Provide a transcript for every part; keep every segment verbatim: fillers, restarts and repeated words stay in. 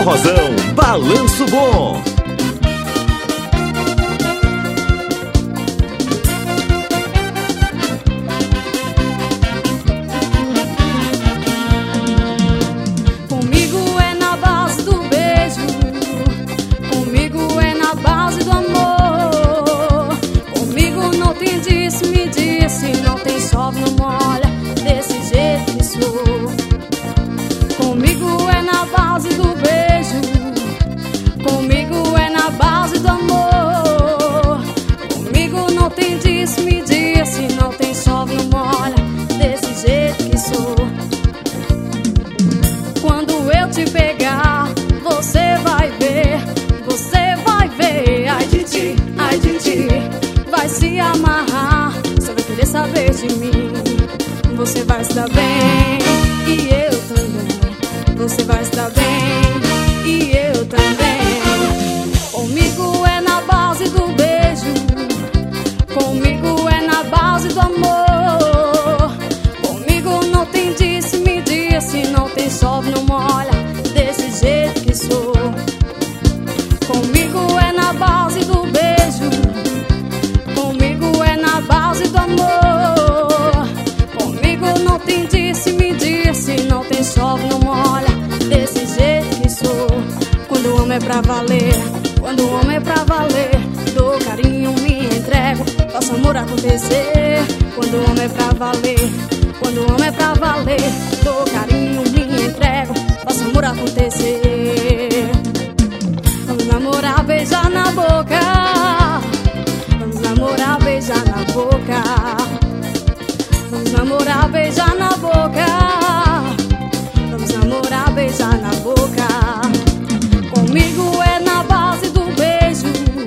Forrozão, balanço bom. Comigo é na base do beijo, comigo é na base do amor. Comigo não tem disse, me disse, não tem sobe, não molha, desse jeito que sou. Comigo é na base do beijo, comigo é na base do amor. Comigo não tem disse, me disse, não tem sobe, não molha, desse jeito que sou. Quando eu te pegar, você vai ver, você vai ver. Ai de ti, ai de ti, vai se amarrar, você vai querer saber de mim. Você vai estar bem, e eu também. Você vai estar bem, e eu também. Comigo é na base do beijo, comigo é na base do amor. Comigo não tem disse, me disse, não tem sobe, não molha, desse jeito que sou. Comigo é na base do beijo, comigo é na base do amor. Comigo não tem disse, me disse, não tem sobe, não molha, desse jeito que sou. Quando o homem é pra valer, quando o homem é pra valer, dou carinho, me entrego, faço amor acontecer. Quando o homem é pra valer, quando o homem é pra valer, dou carinho, me entrego, faço amor acontecer. Vamos namorar, beijar na boca, vamos namorar, beijar na boca. Vamos namorar, beijar na boca, vamos namorar, beijar na boca. Comigo é na base do beijo,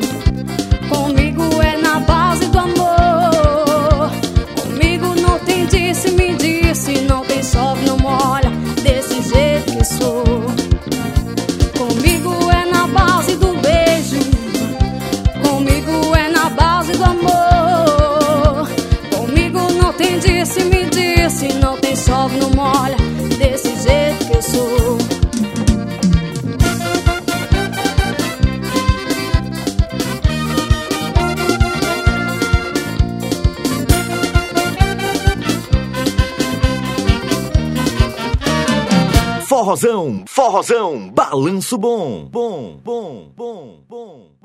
comigo é na base do amor. Comigo não tem disse, me disse, não tem sobe, não molha, desse jeito que sou. Comigo é na base do beijo, comigo é na base do amor. Comigo não tem disse, me disse, não tem sobe, não molha, desse jeito que eu sou. Forrozão, forrozão, balanço bom, bom, bom, bom, bom.